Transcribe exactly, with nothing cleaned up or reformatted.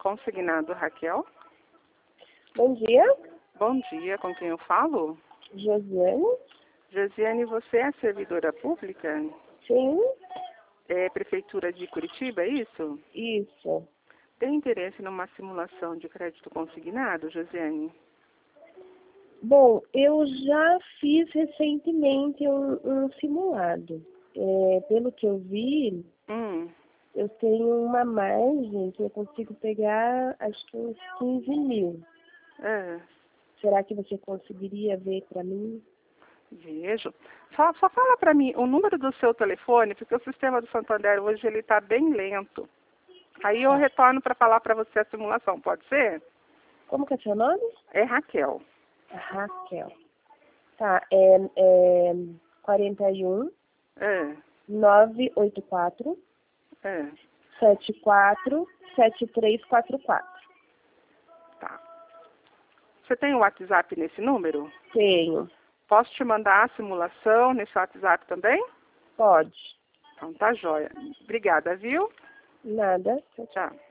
Consignado, Raquel. Bom dia, Bom dia, com quem eu falo? Josiane. Josiane, você é servidora pública? Sim, É Prefeitura de Curitiba, é isso? isso. Tem interesse numa simulação de crédito consignado, Josiane? Bom, eu já fiz recentemente um, um simulado. É, pelo que eu vi, Hum, eu tenho uma margem que eu consigo pegar, acho que uns quinze mil. é, Será que você conseguiria ver para mim? vejo. Só, só fala para mim o número do seu telefone, porque o sistema do Santander hoje ele está bem lento. Aí eu Tá. retorno para falar para você a simulação, pode ser? Como que é seu nome? É Raquel. Raquel. Tá, é, é quarenta e um, É, nove oito quatro, é, sete quatro, sete três quatro quatro. tá. Você tem o WhatsApp nesse número? Tenho. Posso te mandar a simulação nesse WhatsApp também? Pode. Então tá jóia. Obrigada, viu? Nada. Tchau, tchau. Tchau.